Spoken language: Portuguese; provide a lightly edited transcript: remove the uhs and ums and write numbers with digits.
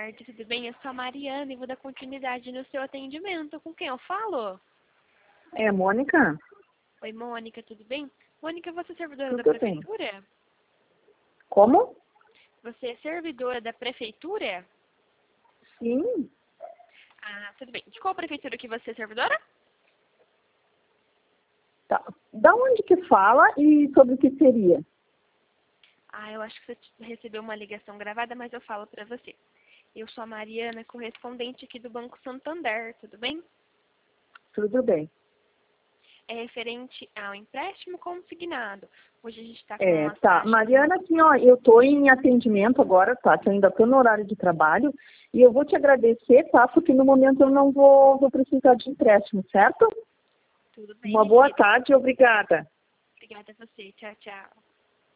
tarde, tudo bem? Eu sou a Mariana e vou dar continuidade no seu atendimento. Com quem eu falo? É, Mônica? Oi, Mônica, tudo bem? Mônica, você é servidora da Tudo bem. prefeitura? Como? Você é servidora da prefeitura? Sim. Ah, tudo bem. De qual prefeitura que você é servidora? Tá. Da onde que fala e sobre o que seria? Ah, eu acho que você recebeu uma ligação gravada, mas eu falo pra você. Eu sou a Mariana, correspondente aqui do Banco Santander, tudo bem? Tudo bem. É referente ao empréstimo consignado. Hoje a gente está com É, uma tá. taxa... Mariana, assim, ó, eu tô em atendimento agora, tá? Que eu ainda tô no horário de trabalho e eu vou te agradecer, tá? Porque no momento eu não vou precisar de empréstimo, certo? Tudo bem, Uma minha boa querida. tarde e obrigada. Obrigada a você. Tchau, tchau.